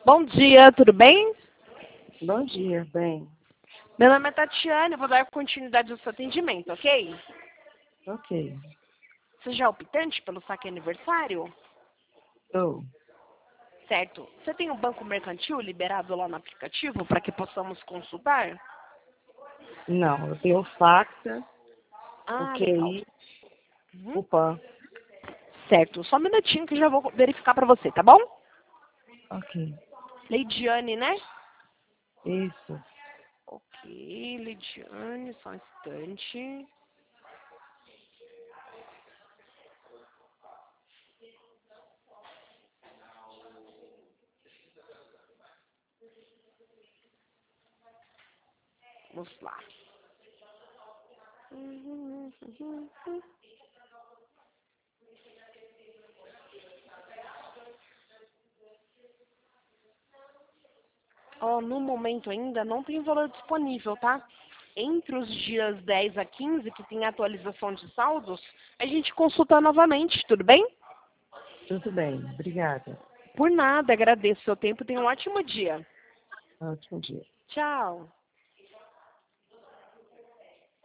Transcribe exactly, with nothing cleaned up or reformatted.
Bom dia, tudo bem? Bom dia, bem. Meu nome é Tatiana, eu vou dar continuidade ao seu atendimento, ok? Ok. Você já é optante pelo saque aniversário? Estou. Certo. Você tem um banco mercantil liberado lá no aplicativo para que possamos consultar? Não, eu tenho o Facta, o Ah, legal. Q I, Uhum. o PAN. Certo. Só um minutinho que eu já vou verificar para você, tá bom? Ok. Leidiane, né? Isso. Ok, Leidiane, só um instante. Vamos lá. Uhum, uhum, uhum. Ó, no momento ainda não tem valor disponível, tá? Entre os dias dez a quinze, que tem atualização de saldos, a gente consulta novamente, tudo bem? Tudo bem. Obrigada. Por nada, agradeço o seu tempo, tenha um ótimo dia. Ótimo dia. Tchau.